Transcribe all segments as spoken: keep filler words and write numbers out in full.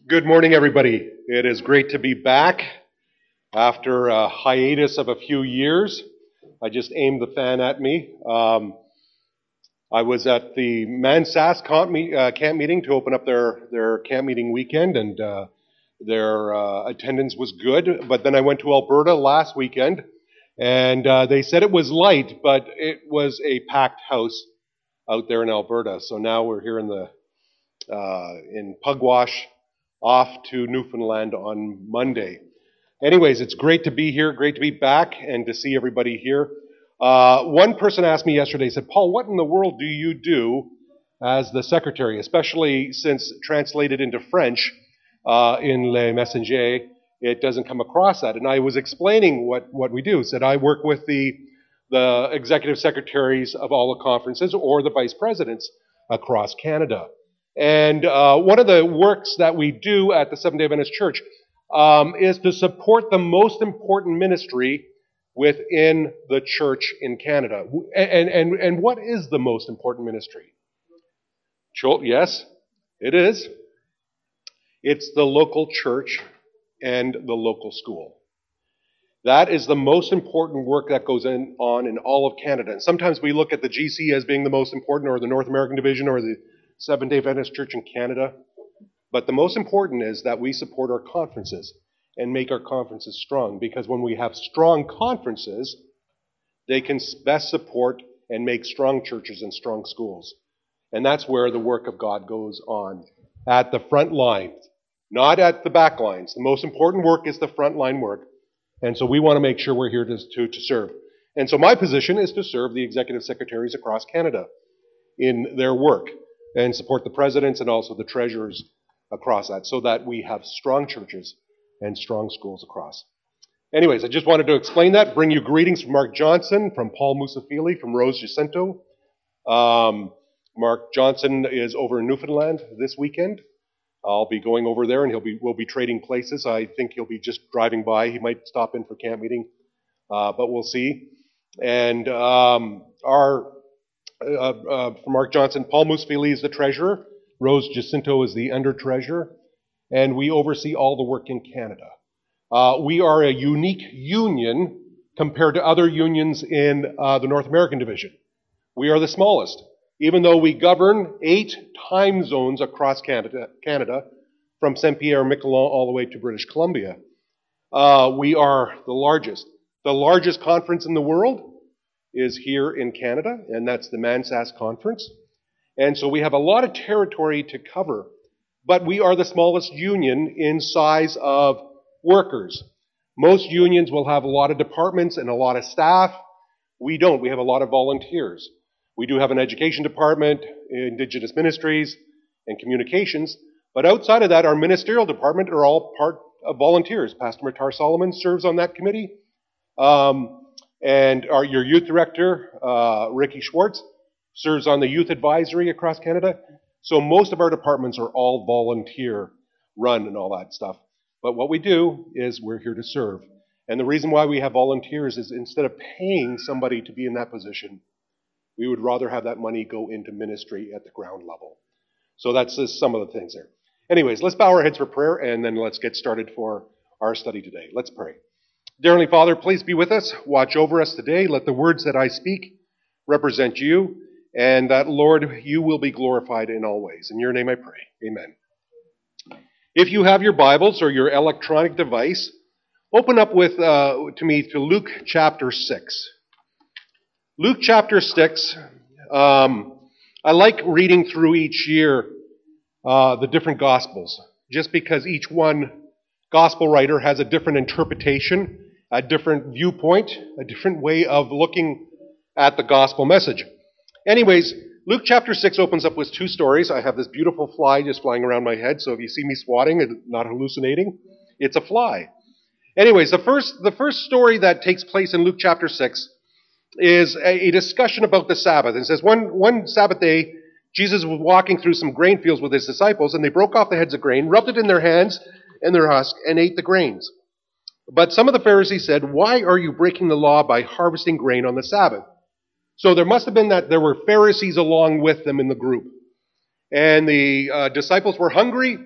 Good morning, everybody. It is great to be back after a hiatus of a few years. I just aimed the fan at me. Um, I was at the Mansass camp, meet, uh, camp meeting to open up their, their camp meeting weekend, and uh, their uh, attendance was good. But then I went to Alberta last weekend, and uh, they said it was light, but it was a packed house out there in Alberta. So now we're here in the uh, in Pugwash, off to Newfoundland on Monday. Anyways, it's great to be here, great to be back, and to see everybody here. Uh, one person asked me yesterday, said, Paul, what in the world do you do as the secretary, especially since translated into French uh, in Le Messager, it doesn't come across that. And I was explaining what, what we do. Said I work with the, the executive secretaries of all the conferences or the vice presidents across Canada. And uh, one of the works that we do at the Seventh-day Adventist Church um, is to support the most important ministry within the church in Canada. And, and, and what is the most important ministry? Yes, it is. It's the local church and the local school. That is the most important work that goes in, on in all of Canada. And sometimes we look at the G C as being the most important, or the North American Division, or the Seventh-day Adventist Church in Canada. But the most important is that we support our conferences and make our conferences strong, because when we have strong conferences, they can best support and make strong churches and strong schools. And that's where the work of God goes on, at the front lines, not at the back lines. The most important work is the front line work. And so we want to make sure we're here to, to, to serve. And so my position is to serve the executive secretaries across Canada in their work, and support the presidents and also the treasurers across that, so that we have strong churches and strong schools across. Anyways, I just wanted to explain that, bring you greetings from Mark Johnson, from Paul Musafili, from Rose Jacinto. Um, Mark Johnson is over in Newfoundland this weekend. I'll be going over there, and he'll be we'll be trading places. I think he'll be just driving by. He might stop in for camp meeting, uh, but we'll see. And um, our Uh, uh, for Mark Johnson, Paul Musafili is the treasurer, Rose Jacinto is the under-treasurer, and we oversee all the work in Canada. Uh, we are a unique union compared to other unions in uh, the North American Division. We are the smallest, even though we govern eight time zones across Canada, Canada from Saint-Pierre-Miquelon all the way to British Columbia. Uh, we are the largest. The largest conference in the world is here in Canada, and that's the Mansass Conference. And so we have a lot of territory to cover, but we are the smallest union in size of workers. Most unions will have a lot of departments and a lot of staff. We don't. We have a lot of volunteers. We do have an education department, Indigenous ministries, and communications, but outside of that, our ministerial department are all part of volunteers. Pastor Matar Solomon serves on that committee. Um, And our, your youth director, uh, Ricky Schwartz, serves on the youth advisory across Canada. So most of our departments are all volunteer run and all that stuff. But what we do is we're here to serve. And the reason why we have volunteers is instead of paying somebody to be in that position, we would rather have that money go into ministry at the ground level. So that's just some of the things there. Anyways, let's bow our heads for prayer, and then let's get started for our study today. Let's pray. Dear Heavenly Father, please be with us. Watch over us today. Let the words that I speak represent you, and that, Lord, you will be glorified in all ways. In your name I pray. Amen. If you have your Bibles or your electronic device, open up with uh, to me to Luke chapter six. Luke chapter six, um, I like reading through each year uh, the different Gospels, just because each one Gospel writer has a different interpretation, a different viewpoint, a different way of looking at the gospel message. Anyways, Luke chapter six opens up with two stories. I have this beautiful fly just flying around my head, so if you see me swatting and not hallucinating, it's a fly. Anyways, the first, the first story that takes place in Luke chapter six is a, a discussion about the Sabbath. It says, one, one Sabbath day, Jesus was walking through some grain fields with his disciples, and they broke off the heads of grain, rubbed it in their hands and their husk, and ate the grains. But some of the Pharisees said, "Why are you breaking the law by harvesting grain on the Sabbath?" So there must have been that there were Pharisees along with them in the group. And the uh, disciples were hungry,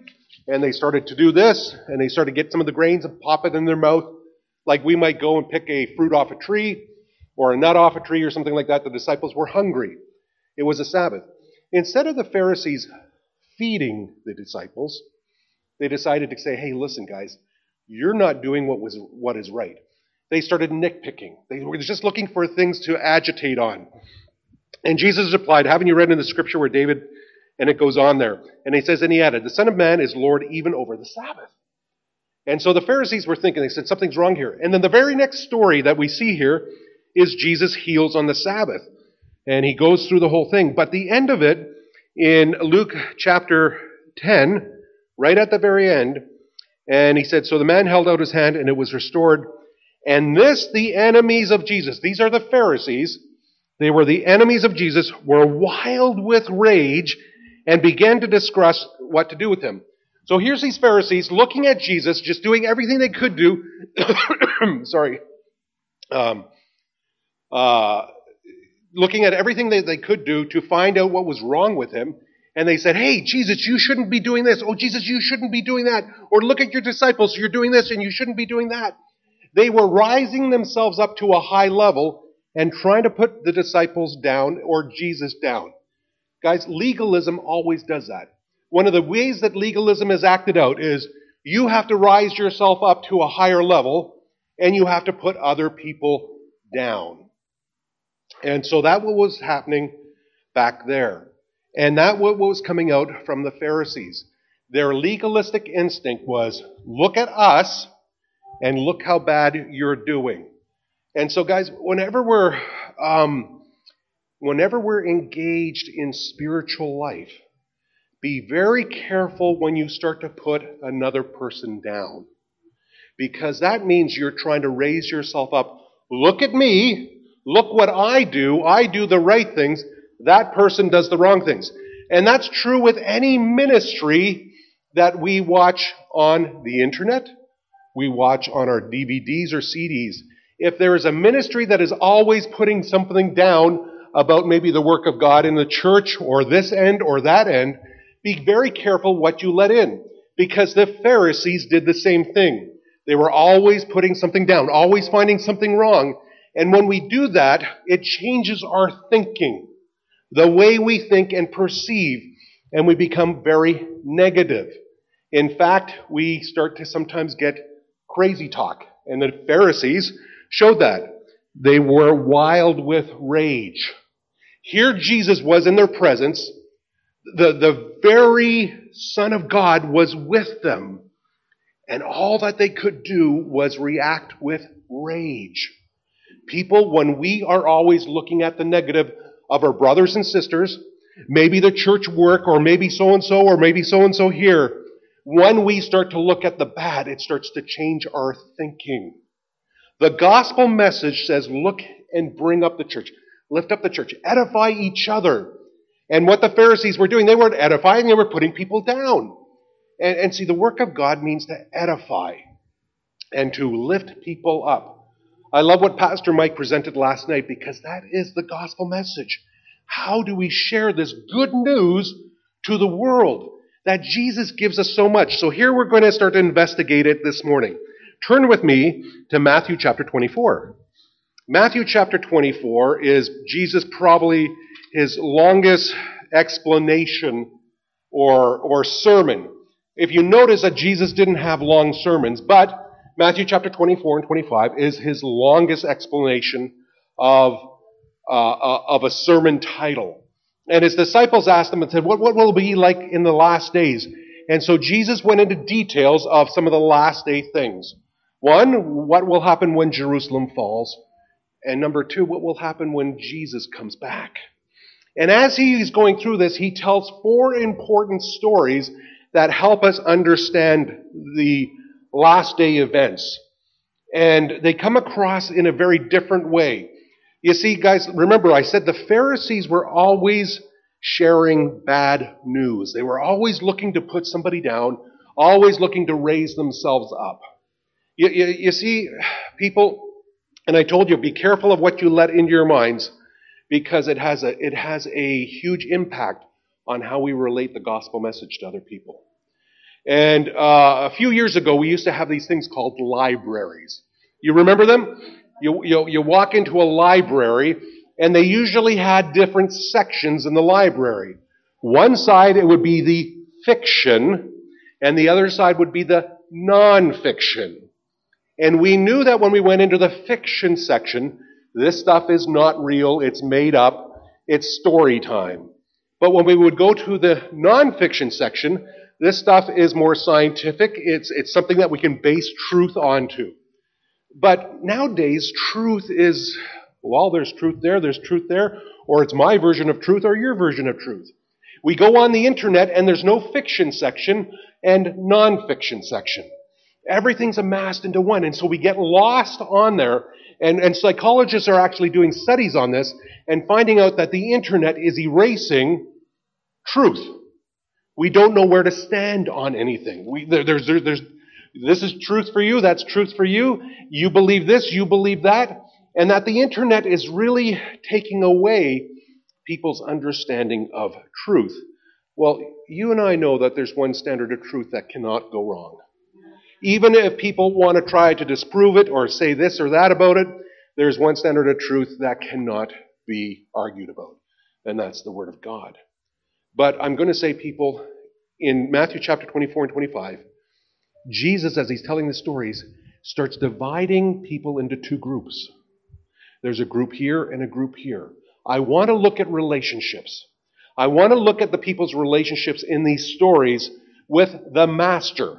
and they started to do this, and they started to get some of the grains and pop it in their mouth, like we might go and pick a fruit off a tree, or a nut off a tree, or something like that. The disciples were hungry. It was a Sabbath. Instead of the Pharisees feeding the disciples, they decided to say, hey, listen, guys, you're not doing what was what is right. They started nitpicking. They were just looking for things to agitate on. And Jesus replied, haven't you read in the scripture where David, and it goes on there, and he says, and he added, the Son of Man is Lord even over the Sabbath. And so the Pharisees were thinking, they said, something's wrong here. And then the very next story that we see here is Jesus heals on the Sabbath. And he goes through the whole thing. But the end of it, in Luke chapter ten, right at the very end, and he said, so the man held out his hand and it was restored. And this, the enemies of Jesus, these are the Pharisees, they were the enemies of Jesus, were wild with rage and began to discuss what to do with him. So here's these Pharisees looking at Jesus, just doing everything they could do. Sorry. Um, uh, looking at everything that they could do to find out what was wrong with him. And they said, hey, Jesus, you shouldn't be doing this. Oh, Jesus, you shouldn't be doing that. Or look at your disciples. You're doing this and you shouldn't be doing that. They were rising themselves up to a high level and trying to put the disciples down or Jesus down. Guys, legalism always does that. One of the ways that legalism is acted out is you have to rise yourself up to a higher level and you have to put other people down. And so that was happening back there. And that what was coming out from the Pharisees. Their legalistic instinct was, look at us and look how bad you're doing. And so guys, whenever we're um, whenever we're engaged in spiritual life, be very careful when you start to put another person down. Because that means you're trying to raise yourself up. Look at me. Look what I do. I do the right things. That person does the wrong things. And that's true with any ministry that we watch on the internet, we watch on our D V Ds or C Ds. If there is a ministry that is always putting something down about maybe the work of God in the church or this end or that end, be very careful what you let in. Because the Pharisees did the same thing. They were always putting something down, always finding something wrong. And when we do that, it changes our thinking, the way we think and perceive, and we become very negative. In fact, we start to sometimes get crazy talk. And the Pharisees showed that. They were wild with rage. Here Jesus was in their presence. The, the very Son of God was with them. And all that they could do was react with rage. People, when we are always looking at the negative of our brothers and sisters, maybe the church work, or maybe so-and-so, or maybe so-and-so here, when we start to look at the bad, it starts to change our thinking. The gospel message says, look and bring up the church. Lift up the church. Edify each other. And what the Pharisees were doing, they weren't edifying, they were putting people down. And, and see, the work of God means to edify and to lift people up. I love what Pastor Mike presented last night because that is the gospel message. How do we share this good news to the world? That Jesus gives us so much. So here we're going to start to investigate it this morning. Turn with me to Matthew chapter twenty-four. Matthew chapter twenty-four is Jesus probably his longest explanation or, or sermon. If you notice that Jesus didn't have long sermons, but Matthew chapter twenty-four and twenty-five is his longest explanation of, uh, of a sermon title. And his disciples asked him and said, what, what will it be like in the last days? And so Jesus went into details of some of the last day things. One, what will happen when Jerusalem falls? And number two, what will happen when Jesus comes back? And as he's going through this, he tells four important stories that help us understand the last day events. And they come across in a very different way. You see, guys, remember I said the Pharisees were always sharing bad news. They were always looking to put somebody down, always looking to raise themselves up. You, you, you see, people, and I told you, be careful of what you let into your minds because it has a, it has a huge impact on how we relate the gospel message to other people. And uh, a few years ago, we used to have these things called libraries. You remember them? You, you, you walk into a library, and they usually had different sections in the library. One side, it would be the fiction, and the other side would be the non-fiction. And we knew that when we went into the fiction section, this stuff is not real, it's made up, it's story time. But when we would go to the non-fiction section, this stuff is more scientific, it's, it's something that we can base truth onto. But nowadays, truth is, well, there's truth there, there's truth there, or it's my version of truth or your version of truth. We go on the internet and there's no fiction section and non-fiction section. Everything's amassed into one, and so we get lost on there, and, and psychologists are actually doing studies on this and finding out that the internet is erasing truth. We don't know where to stand on anything. We, there, there's, there, there's, this is truth for you, that's truth for you, you believe this, you believe that, and that the internet is really taking away people's understanding of truth. Well, you and I know that there's one standard of truth that cannot go wrong. Even if people want to try to disprove it or say this or that about it, there's one standard of truth that cannot be argued about, and that's the Word of God. But I'm going to say, people, in Matthew chapter twenty-four and twenty-five, Jesus, as he's telling the stories, starts dividing people into two groups. There's a group here and a group here. I want to look at relationships. I want to look at the people's relationships in these stories with the Master,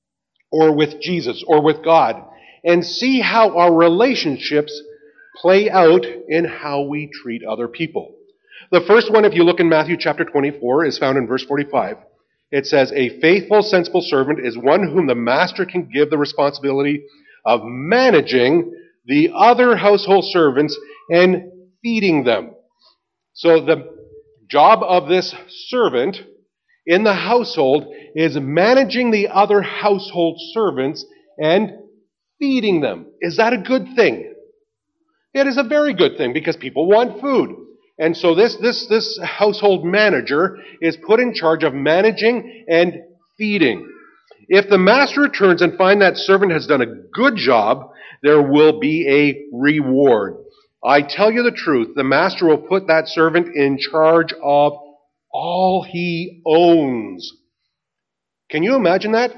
or with Jesus, or with God, and see how our relationships play out in how we treat other people. The first one, if you look in Matthew chapter twenty-four, is found in verse forty-five. It says, "A faithful, sensible servant is one whom the master can give the responsibility of managing the other household servants and feeding them." So the job of this servant in the household is managing the other household servants and feeding them. Is that a good thing? It is a very good thing, because people want food. And so this, this, this household manager is put in charge of managing and feeding. If the master returns and finds that servant has done a good job, there will be a reward. I tell you the truth, the master will put that servant in charge of all he owns. Can you imagine that?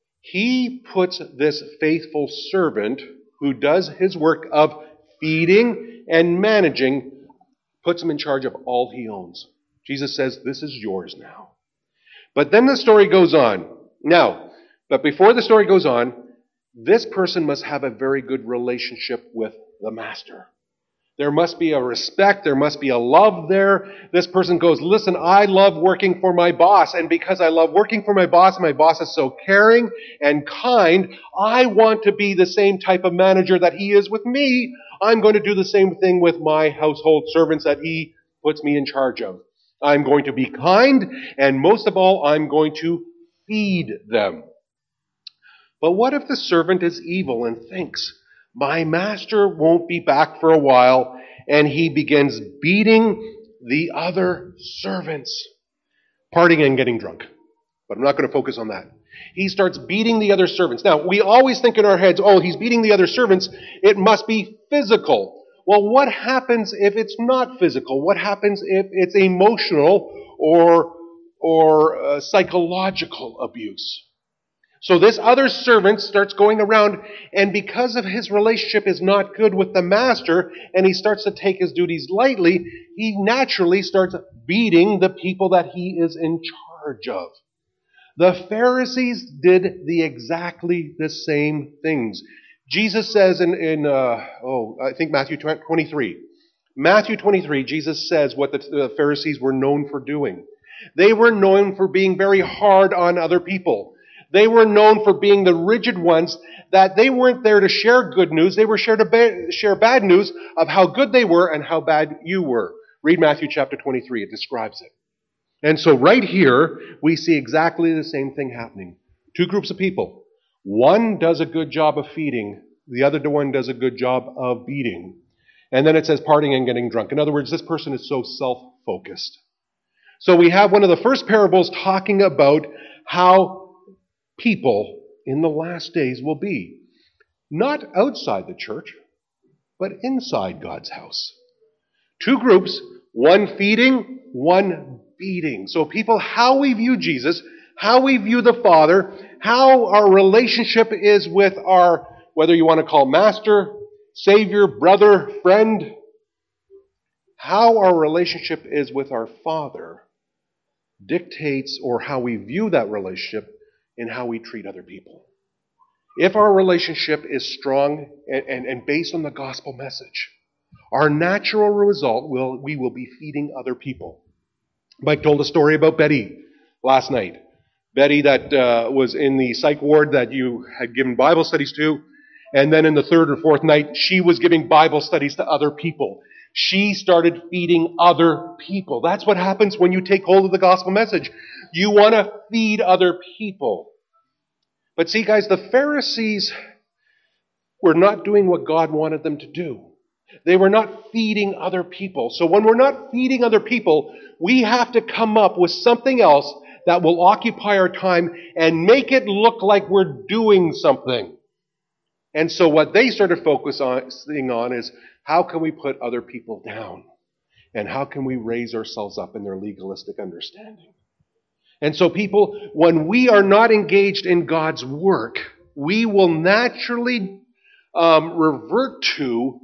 He puts this faithful servant who does his work of feeding and managing, puts him in charge of all he owns. Jesus says, this is yours now. But then the story goes on. Now, but before the story goes on, this person must have a very good relationship with the master. There must be a respect, there must be a love there. This person goes, listen, I love working for my boss, and because I love working for my boss, my boss is so caring and kind, I want to be the same type of manager that he is with me. I'm going to do the same thing with my household servants that he puts me in charge of. I'm going to be kind, and most of all, I'm going to feed them. But what if the servant is evil and thinks, my master won't be back for a while, and he begins beating the other servants, partying and getting drunk? But I'm not going to focus on that. He starts beating the other servants. Now, we always think in our heads, oh, he's beating the other servants. It must be physical. Well, what happens if it's not physical? What happens if it's emotional or, or uh, psychological abuse? So this other servant starts going around, and because of his relationship is not good with the master, and he starts to take his duties lightly, he naturally starts beating the people that he is in charge of. The Pharisees did the exactly the same things. Jesus says in, in uh, oh, I think Matthew twenty-three. Matthew twenty-three, Jesus says what the, the Pharisees were known for doing. They were known for being very hard on other people. They were known for being the rigid ones, that they weren't there to share good news. They were there to ba- share bad news of how good they were and how bad you were. Read Matthew chapter twenty-three. It describes it. And so right here, we see exactly the same thing happening. Two groups of people. One does a good job of feeding. The other one does a good job of beating. And then it says partying and getting drunk. In other words, this person is so self-focused. So we have one of the first parables talking about how people in the last days will be. Not outside the church, but inside God's house. Two groups, one feeding, one beating. So people, how we view Jesus, how we view the Father, how our relationship is with our, whether you want to call master, savior, brother, friend, how our relationship is with our Father dictates, or how we view that relationship, in how we treat other people. If our relationship is strong and, and, and based on the gospel message, our natural result will we will be feeding other people. Mike told a story about Betty last night. Betty that uh, was in the psych ward that you had given Bible studies to, and then in the third or fourth night, she was giving Bible studies to other people. She started feeding other people. That's what happens when you take hold of the gospel message. You want to feed other people. But see, guys, the Pharisees were not doing what God wanted them to do. They were not feeding other people. So when we're not feeding other people, we have to come up with something else that will occupy our time and make it look like we're doing something. And so what they started focusing on is, how can we put other people down? And how can we raise ourselves up in their legalistic understanding? And so people, when we are not engaged in God's work, we will naturally um, revert to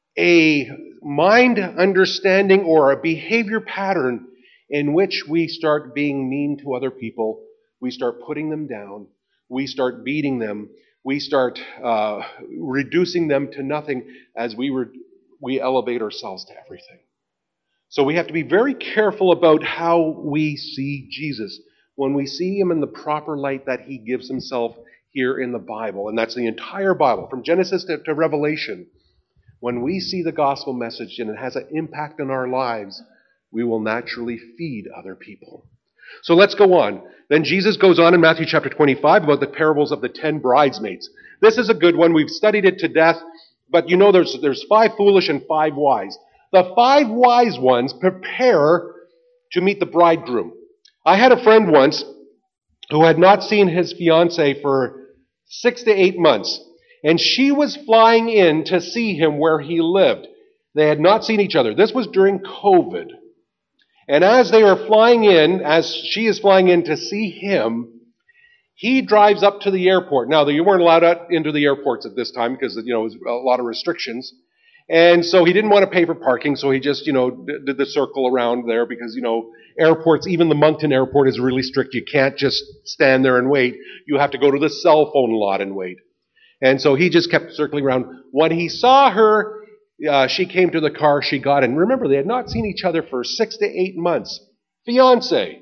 a mind understanding or a behavior pattern in which we start being mean to other people, we start putting them down, we start beating them, we start uh, reducing them to nothing as we re- we elevate ourselves to everything. So we have to be very careful about how we see Jesus when we see him in the proper light that he gives himself here in the Bible. And that's the entire Bible, from Genesis to, to Revelation. When we see the gospel message and it has an impact on our lives, we will naturally feed other people. So let's go on. Then Jesus goes on in Matthew chapter twenty-five about the parables of the ten bridesmaids. This is a good one. We've studied it to death. But you know there's, there's five foolish and five wise. The five wise ones prepare to meet the bridegroom. I had a friend once who had not seen his fiancée for six to eight months. And she was flying in to see him where he lived. They had not seen each other. This was during COVID. And as they are flying in, as she is flying in to see him, he drives up to the airport. Now, you weren't allowed out into the airports at this time because, you know, it was a lot of restrictions. And so he didn't want to pay for parking, so he just, you know, did the circle around there because, you know, airports, even the Moncton airport is really strict. You can't just stand there and wait. You have to go to the cell phone lot and wait. And so he just kept circling around. When he saw her, uh, she came to the car, she got in. Remember, they had not seen each other for six to eight months. Fiancé.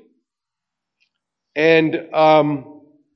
And um,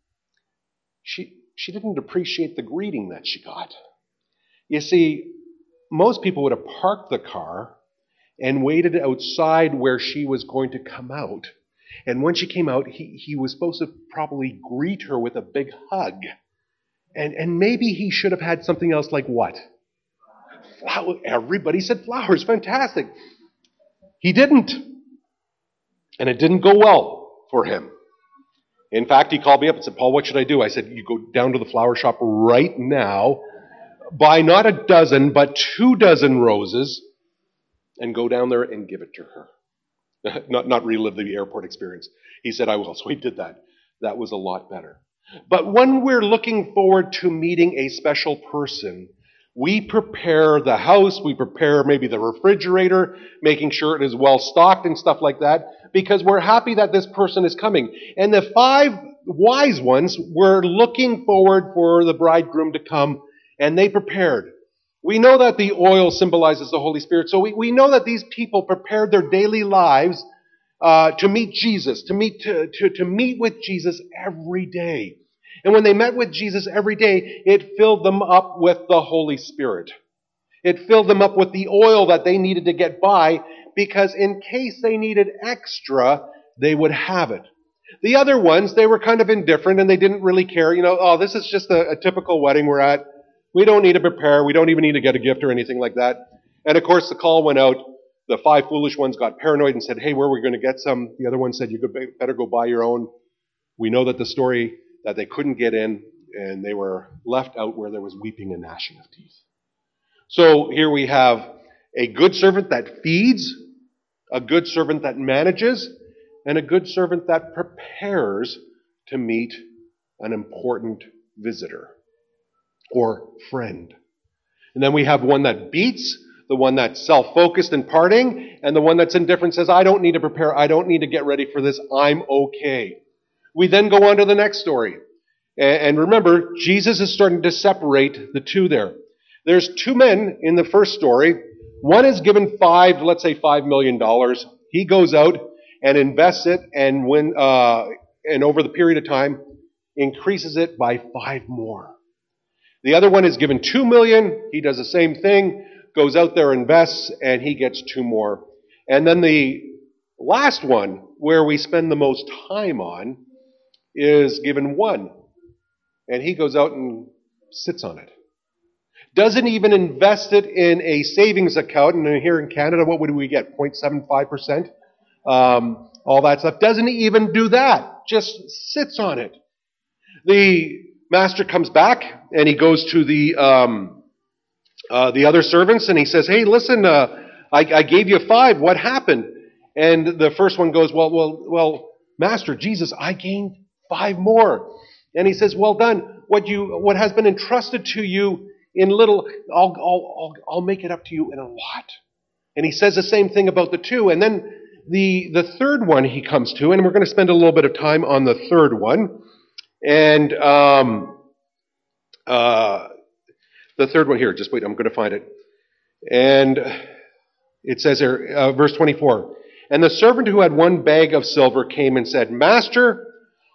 she, she didn't appreciate the greeting that she got. You see, most people would have parked the car and waited outside where she was going to come out. And when she came out, he, he was supposed to probably greet her with a big hug. And, and maybe he should have had something else like what? Flower. Everybody said flowers. Fantastic. He didn't. And it didn't go well for him. In fact, he called me up and said, Paul, what should I do? I said, you go down to the flower shop right now, buy not a dozen, but two dozen roses, and go down there and give it to her. not, not relive the airport experience. He said, I will. So he did that. That was a lot better. But when we're looking forward to meeting a special person, we prepare the house, we prepare maybe the refrigerator, making sure it is well stocked and stuff like that, because we're happy that this person is coming. And the five wise ones were looking forward for the bridegroom to come, and they prepared. We know that the oil symbolizes the Holy Spirit, so we, we know that these people prepared their daily lives uh, to meet Jesus, to meet to, to, to meet with Jesus every day. And when they met with Jesus every day, it filled them up with the Holy Spirit. It filled them up with the oil that they needed to get by, because in case they needed extra, they would have it. The other ones, they were kind of indifferent and they didn't really care. You know, oh, this is just a, a typical wedding we're at. We don't need to prepare. We don't even need to get a gift or anything like that. And of course, the call went out. The five foolish ones got paranoid and said, hey, where are we going to get some? The other one said, you could better go buy your own. We know that the story that they couldn't get in, and they were left out where there was weeping and gnashing of teeth. So here we have a good servant that feeds, a good servant that manages, and a good servant that prepares to meet an important visitor or friend. And then we have one that beats, the one that's self-focused and partying, and the one that's indifferent says, I don't need to prepare, I don't need to get ready for this, I'm okay. We then go on to the next story. And remember, Jesus is starting to separate the two there. There's two men in the first story. One is given five, let's say five million dollars. He goes out and invests it, and when uh, and over the period of time, increases it by five more. The other one is given two million. He does the same thing, goes out there, invests, and he gets two more. And then the last one, where we spend the most time on, is given one. And he goes out and sits on it. Doesn't even invest it in a savings account. And here in Canada, what would we get? zero point seven five percent? Um, all that stuff. Doesn't even do that. Just sits on it. The master comes back and he goes to the um, uh, the other servants and he says, hey, listen, uh, I, I gave you five. What happened? And the first one goes, well, well, well, Master Jesus, I gained five more. And he says, well done. What you what has been entrusted to you in little, I'll, I'll, I'll, I'll make it up to you in a lot. And he says the same thing about the two. And then the, the third one he comes to, and we're going to spend a little bit of time on the third one. And um, uh, the third one here, just wait, I'm going to find it. And it says here, uh, verse twenty-four, and the servant who had one bag of silver came and said, Master,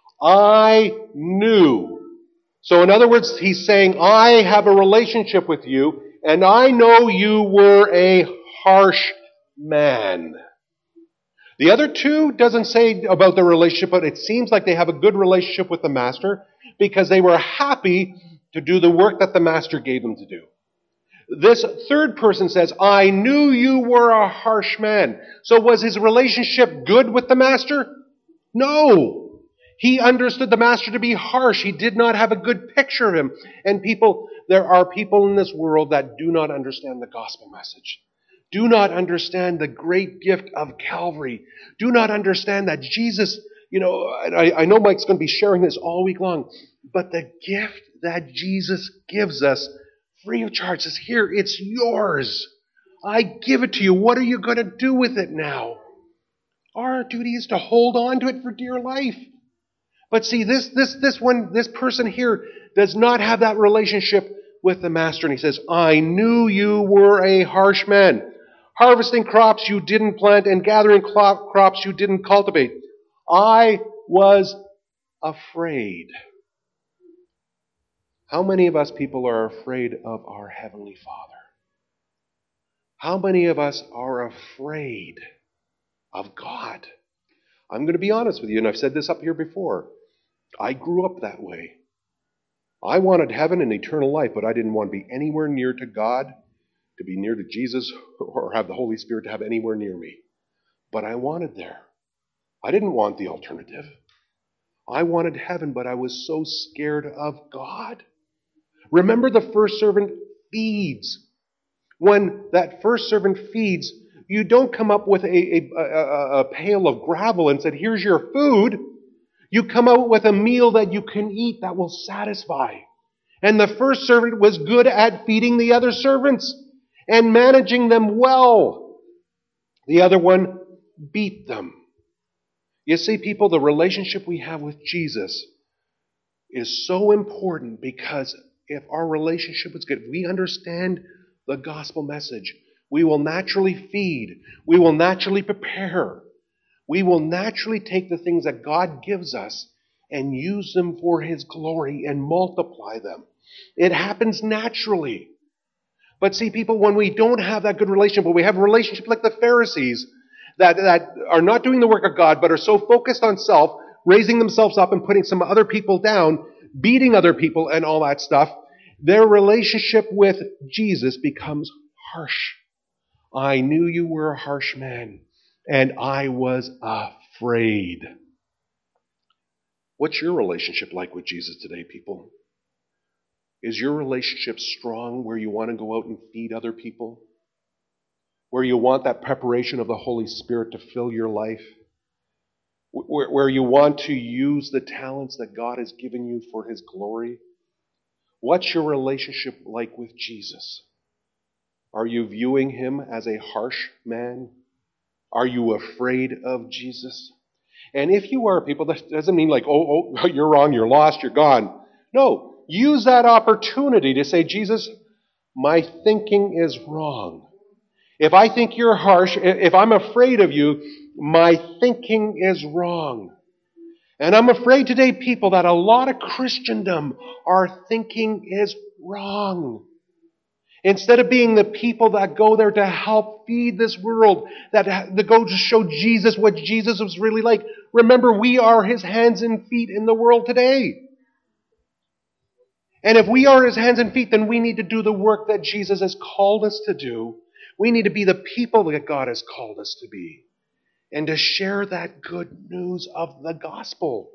I knew. So in other words, he's saying, I have a relationship with you, and I know you were a harsh man. The other two doesn't say about the relationship, but it seems like they have a good relationship with the master because they were happy to do the work that the master gave them to do. This third person says, I knew you were a harsh man. So was his relationship good with the master? No. He understood the master to be harsh. He did not have a good picture of him. And people, there are people in this world that do not understand the gospel message. Do not understand the great gift of Calvary. Do not understand that Jesus, you know, I, I know Mike's going to be sharing this all week long, but the gift that Jesus gives us free of charge says, here, it's yours. I give it to you. What are you going to do with it now? Our duty is to hold on to it for dear life. But see, this this this one, this person here does not have that relationship with the master. And he says, I knew you were a harsh man, harvesting crops you didn't plant and gathering crops you didn't cultivate. I was afraid. How many of us people are afraid of our Heavenly Father? How many of us are afraid of God? I'm going to be honest with you, and I've said this up here before. I grew up that way. I wanted heaven and eternal life, but I didn't want to be anywhere near to God, to be near to Jesus, or have the Holy Spirit to have anywhere near me. But I wanted there. I didn't want the alternative. I wanted heaven, but I was so scared of God. Remember, the first servant feeds. When that first servant feeds, you don't come up with a, a, a, a pail of gravel and said, here's your food. You come out with a meal that you can eat that will satisfy. And the first servant was good at feeding the other servants and managing them well. The other one beat them. You see, people, the relationship we have with Jesus is so important because if our relationship is good, if we understand the gospel message, we will naturally feed. We will naturally prepare. We will naturally take the things that God gives us and use them for His glory and multiply them. It happens naturally. But see, people, when we don't have that good relationship, but we have a relationship like the Pharisees that, that are not doing the work of God, but are so focused on self, raising themselves up and putting some other people down, beating other people and all that stuff, their relationship with Jesus becomes harsh. I knew you were a harsh man, and I was afraid. What's your relationship like with Jesus today, people? Is your relationship strong where you want to go out and feed other people? Where you want that preparation of the Holy Spirit to fill your life? Where, where you want to use the talents that God has given you for His glory? What's your relationship like with Jesus? Are you viewing Him as a harsh man? Are you afraid of Jesus? And if you are, people, that doesn't mean like, oh, oh, you're wrong, you're lost, you're gone. No, use that opportunity to say, Jesus, my thinking is wrong. If I think you're harsh, if I'm afraid of you, my thinking is wrong. And I'm afraid today, people, that a lot of Christendom, our thinking is wrong. Instead of being the people that go there to help feed this world, that, that go to show Jesus what Jesus was really like, remember, we are His hands and feet in the world today. And if we are His hands and feet, then we need to do the work that Jesus has called us to do. We need to be the people that God has called us to be. And to share that good news of the gospel.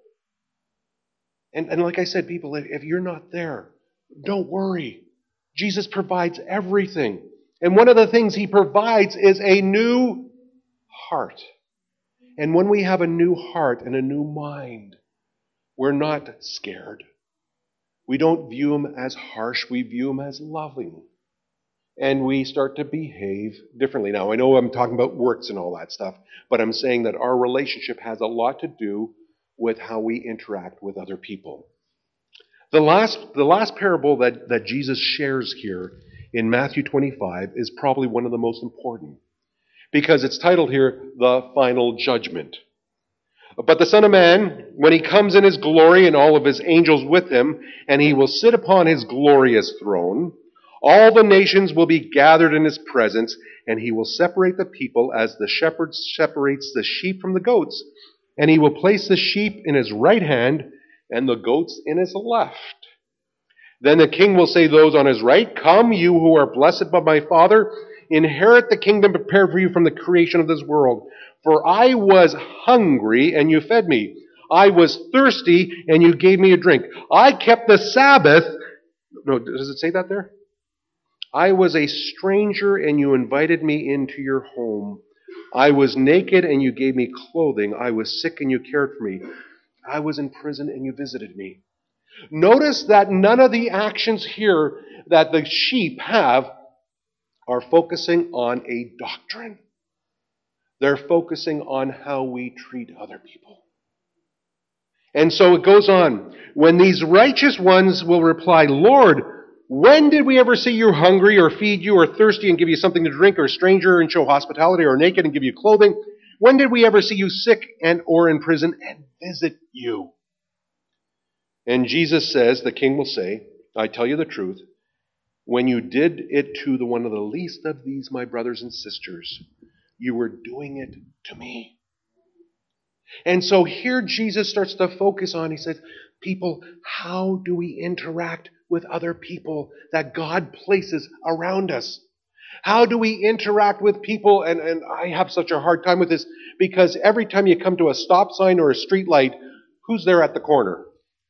And, and like I said, people, if, if you're not there, don't worry. Jesus provides everything. And one of the things He provides is a new heart. And when we have a new heart and a new mind, we're not scared. We don't view Him as harsh. We view Him as loving. And we start to behave differently. Now, I know I'm talking about works and all that stuff, but I'm saying that our relationship has a lot to do with how we interact with other people. The last, the last parable that, that Jesus shares here in Matthew twenty-five is probably one of the most important, because it's titled here, The Final Judgment. But the Son of Man, when He comes in His glory and all of His angels with Him, and He will sit upon His glorious throne, all the nations will be gathered in His presence, and He will separate the people as the shepherd separates the sheep from the goats. And He will place the sheep in His right hand and the goats in His left. Then the King will say to those on His right, "Come, you who are blessed by my Father, inherit the kingdom prepared for you from the creation of this world. For I was hungry, and you fed me. I was thirsty, and you gave me a drink. I kept the Sabbath." No, does it say that there? "I was a stranger, and you invited me into your home. I was naked, and you gave me clothing. I was sick, and you cared for me. I was in prison, and you visited me." Notice that none of the actions here that the sheep have are focusing on a doctrine. They're focusing on how we treat other people. And so it goes on. When these righteous ones will reply, "Lord, when did we ever see you hungry or feed you or thirsty and give you something to drink, or a stranger and show hospitality, or naked and give you clothing? When did we ever see you sick and or in prison and visit you?" And Jesus says, the King will say, "I tell you the truth, when you did it to the one of the least of these, my brothers and sisters, you were doing it to me." And so here Jesus starts to focus on, he says, people, how do we interact with other people that God places around us? How do we interact with people? And, and I have such a hard time with this, because every time you come to a stop sign or a street light, who's there at the corner?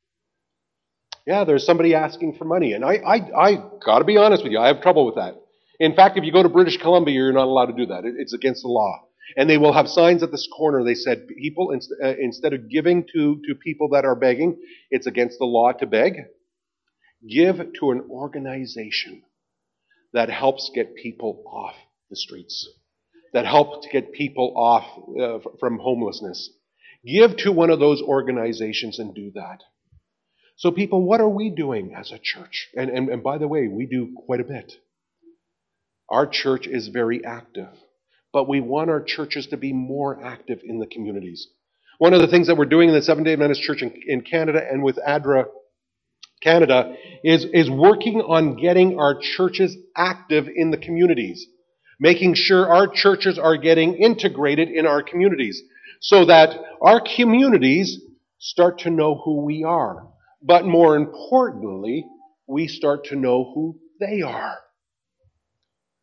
Yeah, there's somebody asking for money. And I, I, I got to be honest with you, I have trouble with that. In fact, if you go to British Columbia, you're not allowed to do that. It, it's against the law. And they will have signs at this corner. They said, people, inst- uh, instead of giving to, to people that are begging, it's against the law to beg. Give to an organization that helps get people off the streets, that helps get people off uh, from homelessness. Give to one of those organizations and do that. So people, what are we doing as a church? And, and, and by the way, we do quite a bit. Our church is very active, but we want our churches to be more active in the communities. One of the things that we're doing in the Seventh-day Adventist Church in, in Canada and with A D R A Canada is, is working on getting our churches active in the communities, making sure our churches are getting integrated in our communities so that our communities start to know who we are. But more importantly, we start to know who they are.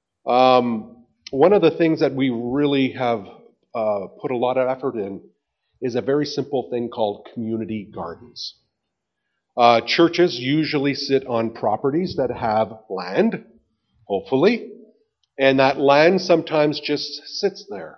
Um, one of the things that we really have uh, put a lot of effort in is a very simple thing called community gardens. Uh, churches usually sit on properties that have land, hopefully, and that land sometimes just sits there.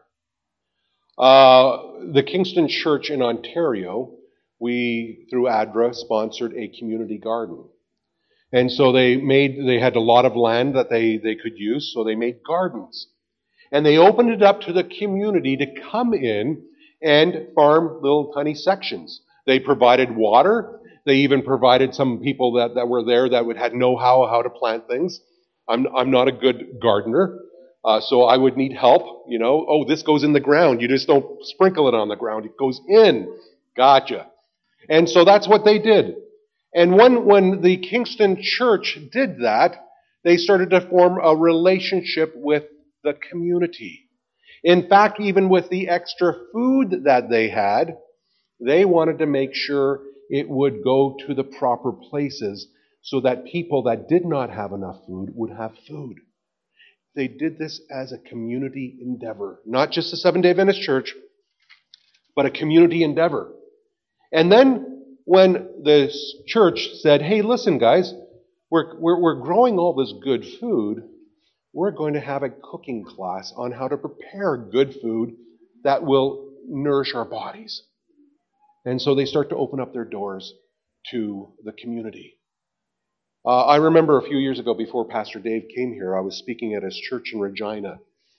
Uh, the Kingston Church in Ontario, we, through A D R A, sponsored a community garden. And so they made, they had a lot of land that they, they could use, so they made gardens. And they opened it up to the community to come in and farm little tiny sections. They provided water. They even provided some people that, that were there that would had know-how how to plant things. I'm, I'm not a good gardener, uh, so I would need help. You know, oh, this goes in the ground. You just don't sprinkle it on the ground. It goes in. Gotcha. And so that's what they did. And when, when the Kingston Church did that, they started to form a relationship with the community. In fact, even with the extra food that they had, they wanted to make sure it would go to the proper places so that people that did not have enough food would have food. They did this as a community endeavor, not just a Seventh-day Adventist church, but a community endeavor. And then when the church said, hey, listen, guys, we're, we're, we're growing all this good food, we're going to have a cooking class on how to prepare good food that will nourish our bodies. And so they start to open up their doors to the community. Uh, I remember a few years ago, before Pastor Dave came here, I was speaking at his church in Regina.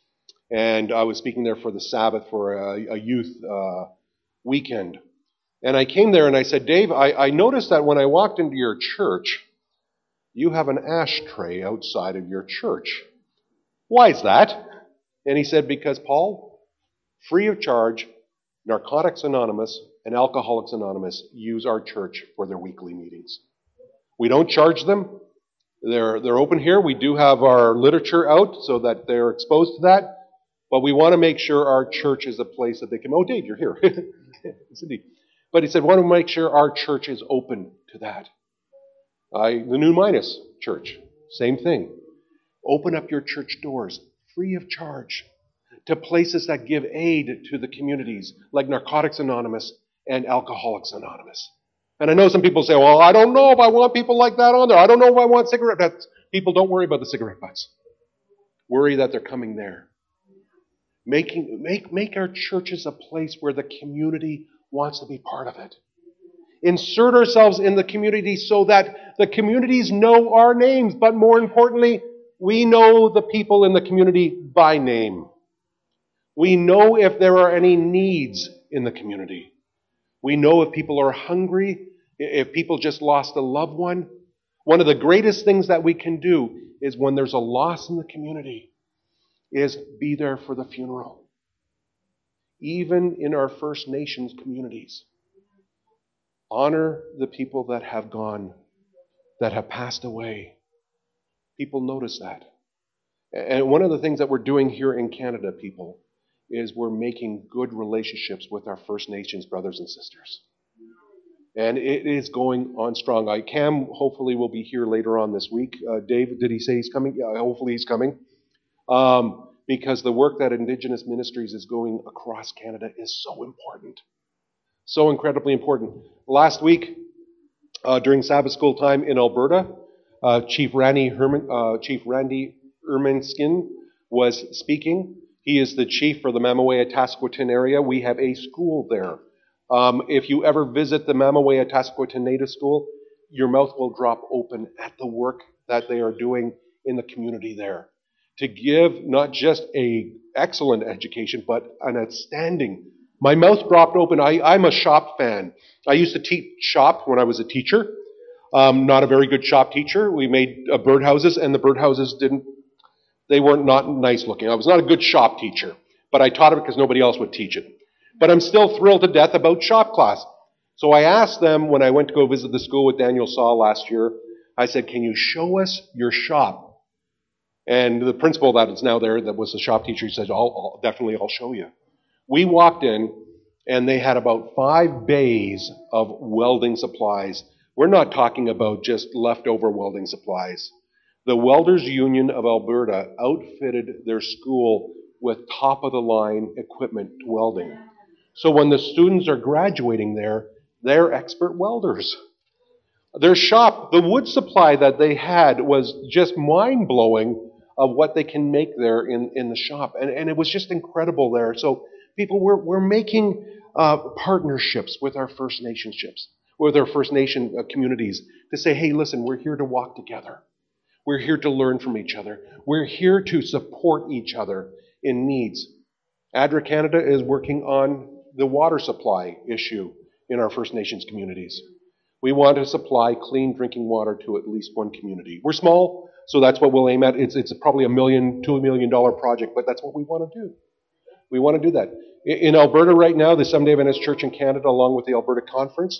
And I was speaking there for the Sabbath for a, a youth uh, weekend. And I came there and I said, Dave, I, I noticed that when I walked into your church, you have an ashtray outside of your church. Why is that? And he said, because, Paul, free of charge, Narcotics Anonymous and Alcoholics Anonymous use our church for their weekly meetings. We don't charge them. They're, they're open here. We do have our literature out so that they're exposed to that. But we want to make sure our church is a place that they can... Oh, Dave, you're here. Yes, indeed. But he said, we want to make sure our church is open to that. I, the New Minas Church, same thing. Open up your church doors, free of charge, to places that give aid to the communities, like Narcotics Anonymous and Alcoholics Anonymous. And I know some people say, well, I don't know if I want people like that on there. I don't know if I want cigarette butts. People, don't worry about the cigarette butts. Worry that they're coming there. Making, make, make our churches a place where the community wants to be part of it. Insert ourselves in the community so that the communities know our names, but more importantly, we know the people in the community by name. We know if there are any needs in the community. We know if people are hungry, if people just lost a loved one. One of the greatest things that we can do is when there's a loss in the community, is be there for the funeral. Even in our First Nations communities. Honor the people that have gone, that have passed away. People notice that. And one of the things that we're doing here in Canada, people, is we're making good relationships with our First Nations brothers and sisters. And it is going on strong. I Cam hopefully will be here later on this week. Uh, Dave, did he say he's coming? Yeah, hopefully he's coming. Um, because the work that Indigenous Ministries is going across Canada is so important. So incredibly important. Last week, uh, during Sabbath school time in Alberta, uh, Chief Randy Herman, uh, Chief Randy Erminskin was speaking. He is the chief for the Mamawaya-Tasquetin area. We have a school there. Um, if you ever visit the Mamawaya-Tasquetin Native School, your mouth will drop open at the work that they are doing in the community there. To give not just an excellent education, but an outstanding. My mouth dropped open. I, I'm a shop fan. I used to teach shop when I was a teacher. Um, not a very good shop teacher. We made uh, birdhouses, and the birdhouses didn't, they weren't not nice looking. I was not a good shop teacher, but I taught it because nobody else would teach it. But I'm still thrilled to death about shop class. So I asked them when I went to go visit the school with Daniel Saw last year, I said, can you show us your shop? And the principal that is now there, that was the shop teacher, he said, I'll, I'll, definitely I'll show you. We walked in, and they had about five bays of welding supplies. We're not talking about just leftover welding supplies. The Welders Union of Alberta outfitted their school with top-of-the-line equipment to welding. So when the students are graduating there, they're expert welders. Their shop, the wood supply that they had was just mind-blowing of what they can make there in, in the shop. And, and it was just incredible there. So people, we're, we're making uh, partnerships with our First Nationships, with our First Nation uh, communities to say, hey, listen, we're here to walk together. We're here to learn from each other. We're here to support each other in needs. A D R A Canada is working on the water supply issue in our First Nations communities. We want to supply clean drinking water to at least one community. We're small, so that's what we'll aim at. It's, it's probably a million, two million dollar project, but that's what we want to do. We want to do that. In Alberta right now, the Seventh-day Adventist Church in Canada, along with the Alberta Conference,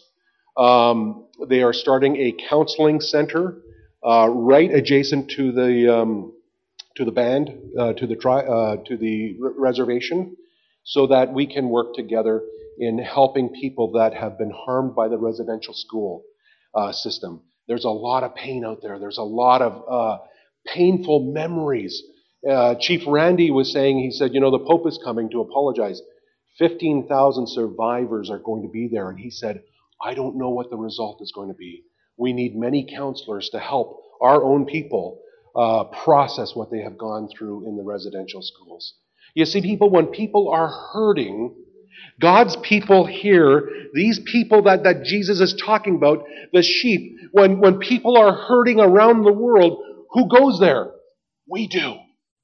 um, they are starting a counseling center uh, right adjacent to the um, to the band, uh, to the tri- uh, to the r- reservation, so that we can work together in helping people that have been harmed by the residential school uh, system. There's a lot of pain out there. There's a lot of uh, painful memories. Uh, Chief Randy was saying, he said, you know, the Pope is coming to apologize. fifteen thousand survivors are going to be there. And he said, I don't know what the result is going to be. We need many counselors to help our own people uh, process what they have gone through in the residential schools. You see, people, when people are hurting, God's people here, these people that, that Jesus is talking about, the sheep, when, when people are hurting around the world, who goes there? We do.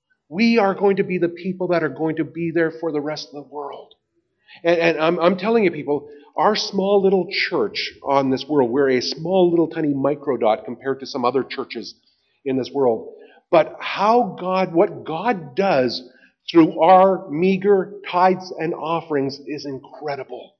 We are going to be the people that are going to be there for the rest of the world. And, and I'm, I'm telling you, people, our small little church on this world, we're a small little tiny microdot compared to some other churches in this world. But how God, what God does through our meager tithes and offerings is incredible.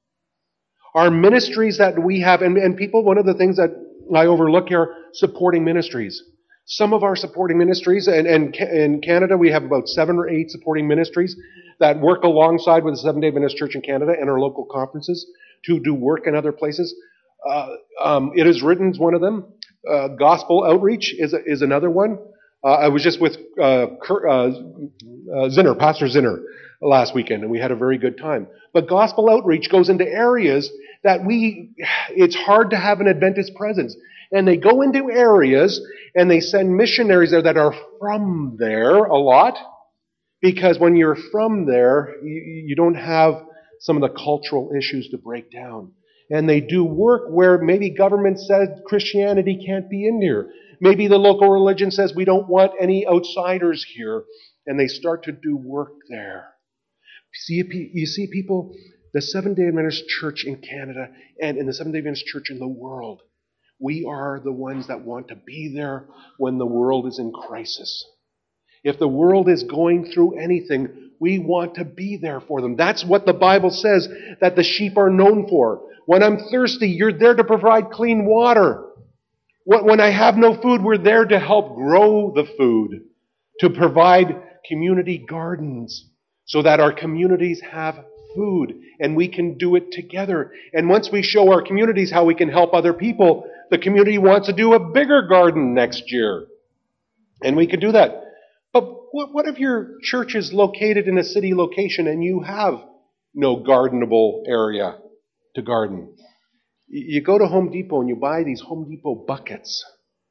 Our ministries that we have, and, and people, one of the things that I overlook here, supporting ministries. Some of our supporting ministries, and, and in Canada we have about seven or eight supporting ministries that work alongside with the Seventh-day Adventist Church in Canada and our local conferences to do work in other places. Uh, um, It Is Written is one of them. Uh, Gospel Outreach is, is another one. Uh, I was just with uh, Kurt, uh, uh, Zinner, Pastor Zinner, last weekend, and we had a very good time. But Gospel Outreach goes into areas that we, it's hard to have an Adventist presence. And they go into areas and they send missionaries there that are from there a lot. Because when you're from there, you, you don't have some of the cultural issues to break down. And they do work where maybe government said Christianity can't be in here. Maybe the local religion says we don't want any outsiders here. And they start to do work there. See, you see, people, the Seventh-day Adventist Church in Canada and in the Seventh-day Adventist Church in the world, we are the ones that want to be there when the world is in crisis. If the world is going through anything, we want to be there for them. That's what the Bible says that the sheep are known for. When I'm thirsty, you're there to provide clean water. When I have no food, we're there to help grow the food, to provide community gardens so that our communities have food and we can do it together. And once we show our communities how we can help other people, the community wants to do a bigger garden next year. And we can do that. But what, what if your church is located in a city location and you have no gardenable area to garden? You go to Home Depot and you buy these Home Depot buckets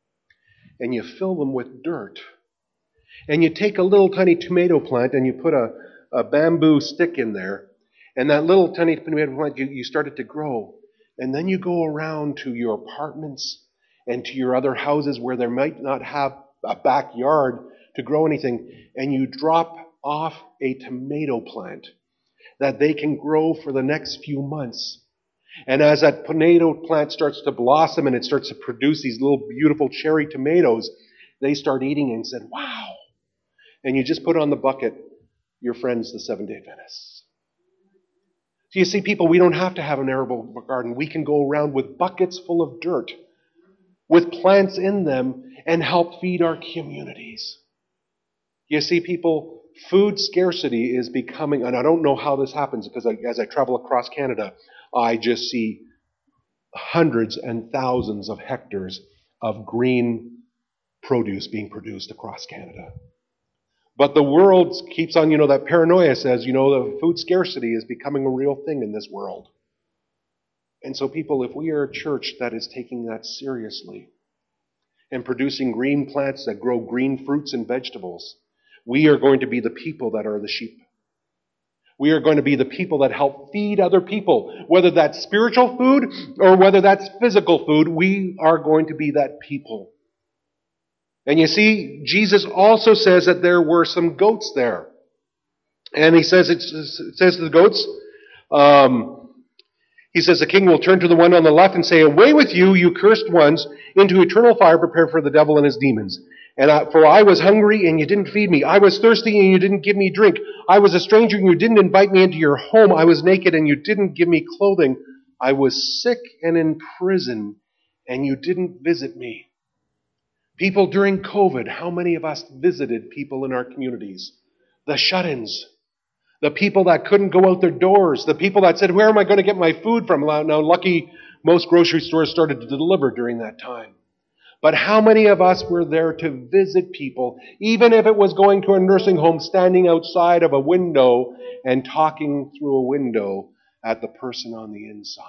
and you fill them with dirt. And you take a little tiny tomato plant and you put a, a bamboo stick in there. And that little tiny tomato plant, you, you start it to grow. And then you go around to your apartments and to your other houses where there might not have a backyard to grow anything. And you drop off a tomato plant that they can grow for the next few months. And as that tomato plant starts to blossom and it starts to produce these little beautiful cherry tomatoes, they start eating it and said, wow. And you just put on the bucket your friends, the Seventh-day Adventists. So you see, people, we don't have to have an arable garden. We can go around with buckets full of dirt, with plants in them, and help feed our communities. You see, people, food scarcity is becoming, and I don't know how this happens because I, as I travel across Canada, I just see hundreds and thousands of hectares of green produce being produced across Canada. But the world keeps on, you know, that paranoia says, you know, the food scarcity is becoming a real thing in this world. And so people, if we are a church that is taking that seriously and producing green plants that grow green fruits and vegetables, we are going to be the people that are the sheep. We are going to be the people that help feed other people. Whether that's spiritual food or whether that's physical food, we are going to be that people. And you see, Jesus also says that there were some goats there. And he says, it says to the goats, um, he says, the king will turn to the one on the left and say, away with you, you cursed ones, into eternal fire prepared for the devil and his demons. And I, for I was hungry and you didn't feed me. I was thirsty and you didn't give me drink. I was a stranger and you didn't invite me into your home. I was naked and you didn't give me clothing. I was sick and in prison and you didn't visit me. People during COVID, how many of us visited people in our communities? The shut-ins. The people that couldn't go out their doors. The people that said, where am I going to get my food from? Now, lucky most grocery stores started to deliver during that time. But how many of us were there to visit people, even if it was going to a nursing home, standing outside of a window and talking through a window at the person on the inside?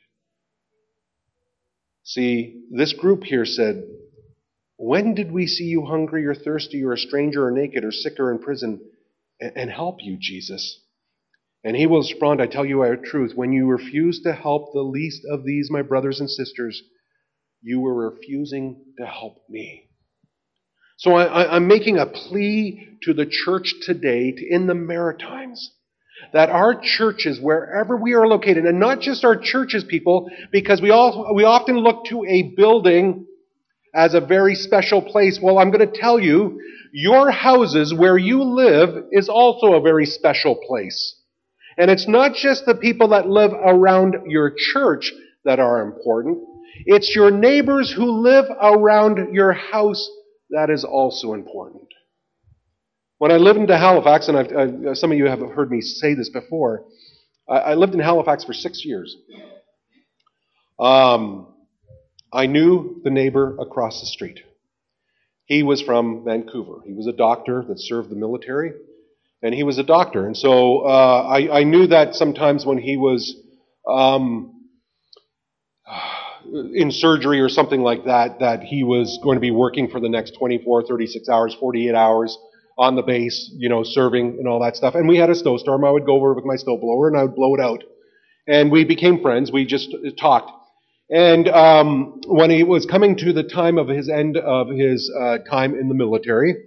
See, this group here said, when did we see you hungry or thirsty or a stranger or naked or sick or in prison and help you, Jesus? And he will respond, I tell you our truth, when you refuse to help the least of these, my brothers and sisters, you were refusing to help me. So I, I'm making a plea to the church today to, in the Maritimes, that our churches, wherever we are located, and not just our churches, people, because we all we often look to a building as a very special place. Well, I'm going to tell you, your houses where you live is also a very special place. And it's not just the people that live around your church that are important. It's your neighbors who live around your house that is also important. When I lived in Halifax, and I've, I, some of you have heard me say this before, I, I lived in Halifax for six years. Um, I knew the neighbor across the street. He was from Vancouver. He was a doctor that served the military, and he was a doctor. And so uh, I, I knew that sometimes when he was um, in surgery or something like that, that he was going to be working for the next twenty-four, thirty-six hours, forty-eight hours on the base, you know, serving and all that stuff. And we had a snowstorm. I would go over with my snowblower and I would blow it out. And we became friends. We just talked. And um, when he was coming to the time of his end of his uh, time in the military,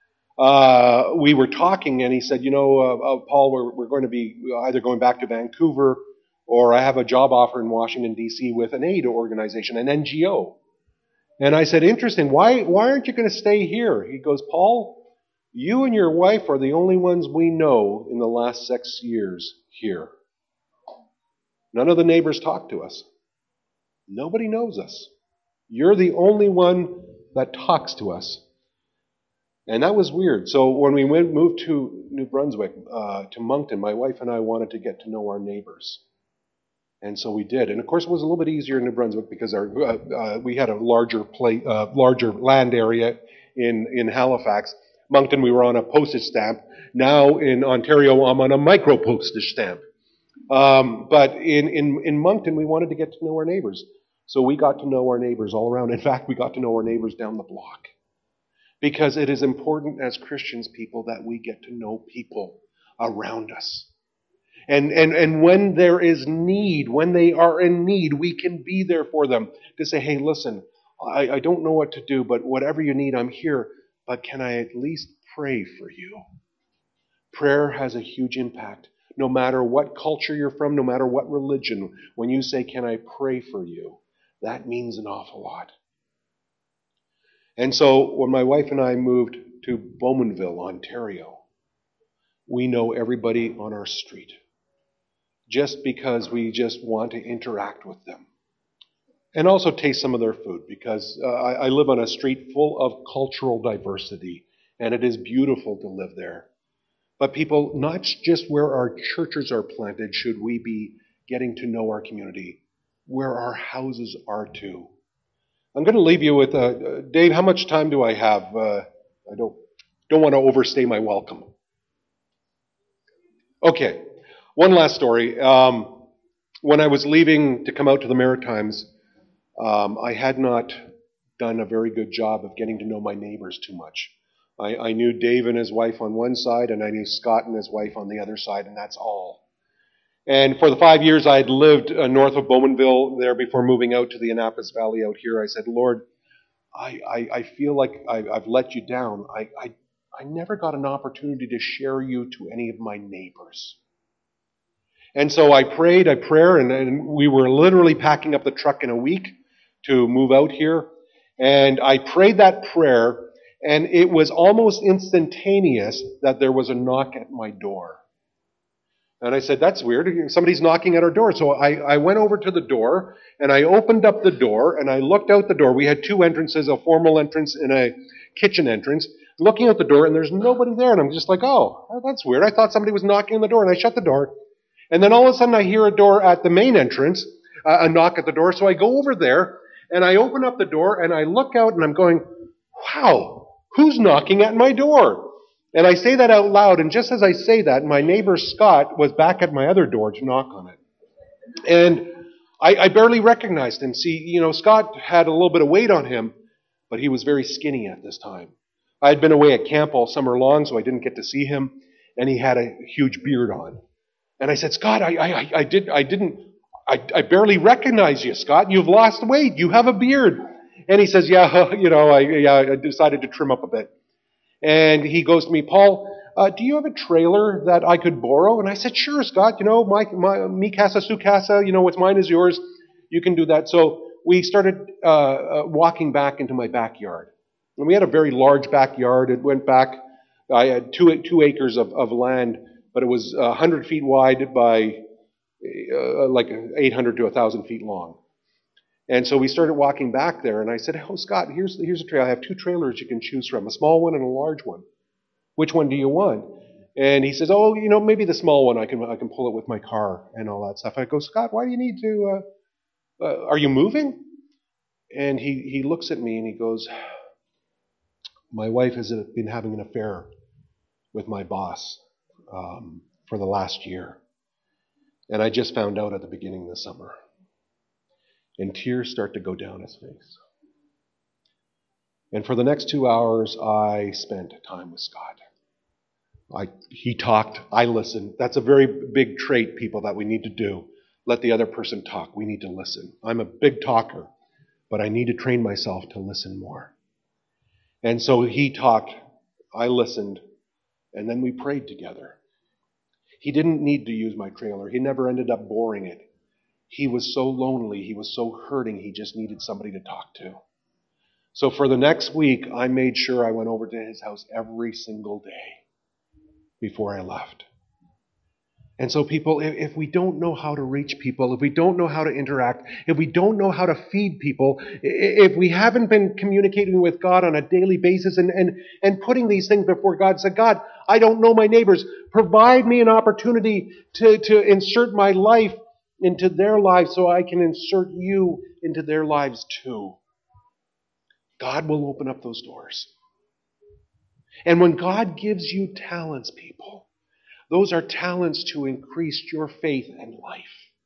uh, we were talking, and he said, you know, uh, uh, Paul, we're, we're going to be either going back to Vancouver, or I have a job offer in Washington, D C with an aid organization, an N G O. And I said, interesting, why, why aren't you going to stay here? He goes, Paul, you and your wife are the only ones we know in the last six years here. None of the neighbors talk to us. Nobody knows us. You're the only one that talks to us. And that was weird. So when we went, moved to New Brunswick, uh, to Moncton, my wife and I wanted to get to know our neighbors. And so we did. And of course it was a little bit easier in New Brunswick because our, uh, uh, we had a larger play, uh, larger land area in, in Halifax. Moncton, we were on a postage stamp. Now in Ontario, I'm on a micro postage stamp. Um, but in, in, in Moncton, we wanted to get to know our neighbors. So we got to know our neighbors all around. In fact, we got to know our neighbors down the block. Because it is important as Christians, people, that we get to know people around us. And, and, and when there is need, when they are in need, we can be there for them to say, hey, listen, I, I don't know what to do, but whatever you need, I'm here. But can I at least pray for you? Prayer has a huge impact. No matter what culture you're from, no matter what religion, when you say, can I pray for you? That means an awful lot. And so when my wife and I moved to Bowmanville, Ontario, we know everybody on our street just because we just want to interact with them. And also taste some of their food because uh, I, I live on a street full of cultural diversity, and it is beautiful to live there. But people, not just where our churches are planted should we be getting to know our community, where our houses are too. I'm going to leave you with, uh, Dave, how much time do I have? Uh, I don't, Don't want to overstay my welcome. Okay, one last story. Um, when I was leaving to come out to the Maritimes, um, I had not done a very good job of getting to know my neighbors too much. I, I knew Dave and his wife on one side, and I knew Scott and his wife on the other side, and that's all. And for the five years I had lived uh, north of Bowmanville there before moving out to the Annapolis Valley out here, I said, Lord, I, I, I feel like I, I've let you down. I, I, I never got an opportunity to share you to any of my neighbors. And so I prayed a prayer, and, and we were literally packing up the truck in a week to move out here. And I prayed that prayer, and it was almost instantaneous that there was a knock at my door. And I said, that's weird. Somebody's knocking at our door. So I, I went over to the door, and I opened up the door, and I looked out the door. We had two entrances, a formal entrance and a kitchen entrance. Looking out the door, and there's nobody there. And I'm just like, oh, that's weird. I thought somebody was knocking on the door, and I shut the door. And then all of a sudden I hear a door at the main entrance, uh, a knock at the door. So I go over there, and I open up the door, and I look out, and I'm going, wow, who's knocking at my door? And I say that out loud, and just as I say that, my neighbor Scott was back at my other door to knock on it. And I, I barely recognized him. See, you know, Scott had a little bit of weight on him, but he was very skinny at this time. I had been away at camp all summer long, so I didn't get to see him, and he had a huge beard on. And I said, Scott, I, I, I, did, I didn't, I, I barely recognize you, Scott. You've lost weight. You have a beard. And he says, yeah, you know, I, yeah, I decided to trim up a bit. And he goes to me, Paul, uh, do you have a trailer that I could borrow? And I said, sure, Scott, you know, my, my, mi casa, su casa, you know, what's mine is yours. You can do that. So we started uh, uh, walking back into my backyard. And we had a very large backyard. It went back, I had two, two acres of, of land, but it was one hundred feet wide by uh, like eight hundred to one thousand feet long. And so we started walking back there, and I said, oh, Scott, here's, here's a trail. I have two trailers you can choose from, a small one and a large one. Which one do you want? And he says, oh, you know, maybe the small one. I can I can pull it with my car and all that stuff. I go, Scott, why do you need to, uh, uh, are you moving? And he, he looks at me and he goes, my wife has been having an affair with my boss um, for the last year. And I just found out at the beginning of the summer. And tears start to go down his face. And for the next two hours, I spent time with Scott. I, he talked, I listened. That's a very big trait, people, that we need to do. Let the other person talk. We need to listen. I'm a big talker, but I need to train myself to listen more. And so he talked, I listened, and then we prayed together. He didn't need to use my trailer. He never ended up boring it. He was so lonely, he was so hurting, he just needed somebody to talk to. So for the next week, I made sure I went over to his house every single day before I left. And so people, if we don't know how to reach people, if we don't know how to interact, if we don't know how to feed people, if we haven't been communicating with God on a daily basis and, and, and putting these things before God, say, God, I don't know my neighbors. Provide me an opportunity to, to insert my life into their lives so I can insert you into their lives too. God will open up those doors. And when God gives you talents, people, those are talents to increase your faith and life.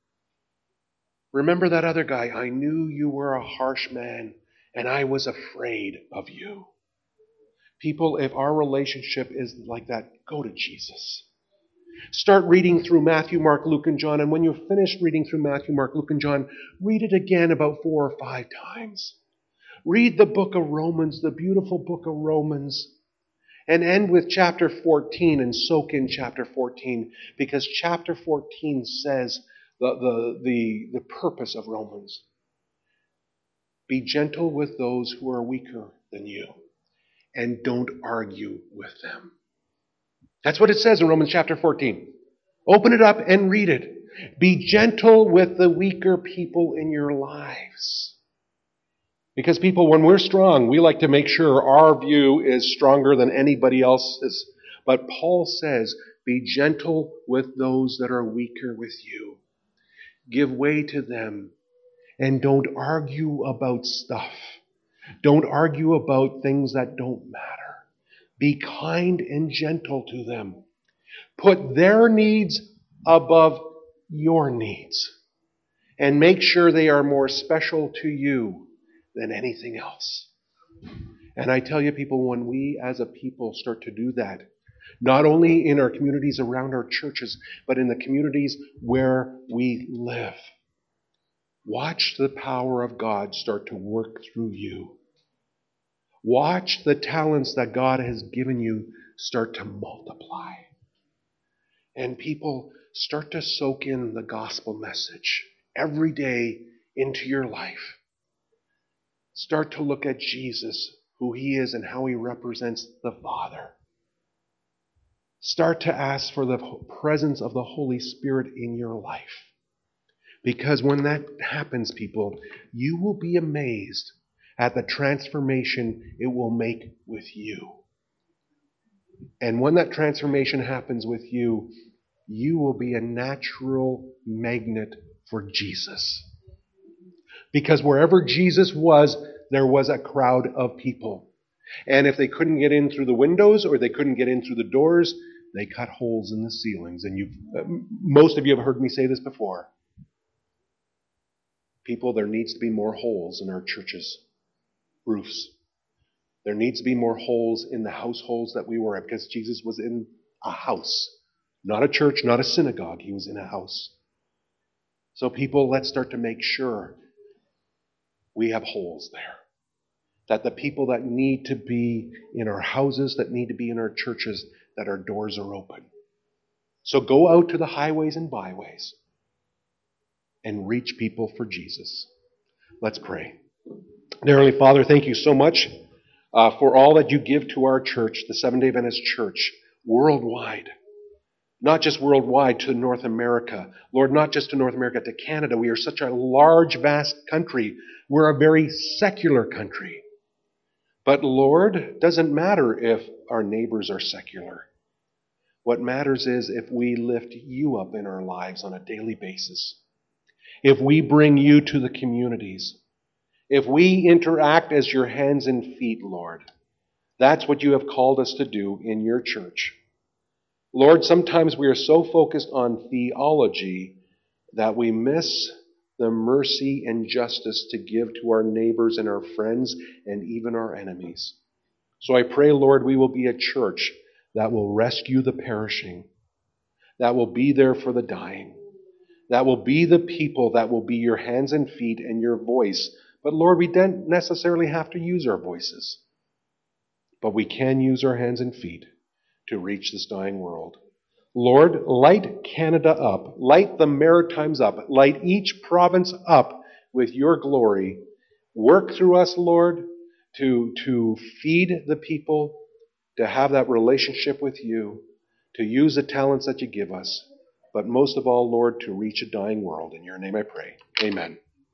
Remember that other guy, I knew you were a harsh man and I was afraid of you. People, if our relationship is like that, go to Jesus. Start reading through Matthew, Mark, Luke, and John. And when you're finished reading through Matthew, Mark, Luke, and John, read it again about four or five times. Read the book of Romans, the beautiful book of Romans. And end with chapter fourteen and soak in chapter fourteen. Because chapter fourteen says the, the, the, the purpose of Romans. Be gentle with those who are weaker than you. And don't argue with them. That's what it says in Romans chapter fourteen. Open it up and read it. Be gentle with the weaker people in your lives. Because people, when we're strong, we like to make sure our view is stronger than anybody else's. But Paul says, be gentle with those that are weaker with you. Give way to them. And don't argue about stuff. Don't argue about things that don't matter. Be kind and gentle to them. Put their needs above your needs. And make sure they are more special to you than anything else. And I tell you, people, when we as a people start to do that, not only in our communities around our churches, but in the communities where we live, watch the power of God start to work through you. Watch the talents that God has given you start to multiply. And people, start to soak in the gospel message every day into your life. Start to look at Jesus, who he is and how he represents the Father. Start to ask for the presence of the Holy Spirit in your life. Because when that happens, people, you will be amazed at the transformation it will make with you. And when that transformation happens with you, you will be a natural magnet for Jesus. Because wherever Jesus was, there was a crowd of people. And if they couldn't get in through the windows or they couldn't get in through the doors, they cut holes in the ceilings. And you've, uh, most of you have heard me say this before. People, there needs to be more holes in our churches' roofs. There needs to be more holes in the households that we were at, because Jesus was in a house. Not a church, not a synagogue. He was in a house. So people, let's start to make sure we have holes there. That the people that need to be in our houses, that need to be in our churches, that our doors are open. So go out to the highways and byways and reach people for Jesus. Let's pray. Dear Heavenly Father, thank you so much uh, for all that you give to our church, the Seventh-day Adventist Church, worldwide. Not just worldwide, to North America. Lord, not just to North America, to Canada. We are such a large, vast country. We're a very secular country. But Lord, it doesn't matter if our neighbors are secular. What matters is if we lift you up in our lives on a daily basis. If we bring you to the communities. If we interact as your hands and feet, Lord. That's what you have called us to do in your church. Lord, sometimes we are so focused on theology that we miss the mercy and justice to give to our neighbors and our friends and even our enemies. So I pray, Lord, we will be a church that will rescue the perishing, that will be there for the dying, that will be the people that will be your hands and feet and your voice. But Lord, we don't necessarily have to use our voices, but we can use our hands and feet to reach this dying world. Lord, light Canada up, light the Maritimes up, light each province up with your glory. Work through us, Lord, to, to feed the people, to have that relationship with you, to use the talents that you give us, but most of all, Lord, to reach a dying world. In your name I pray. Amen.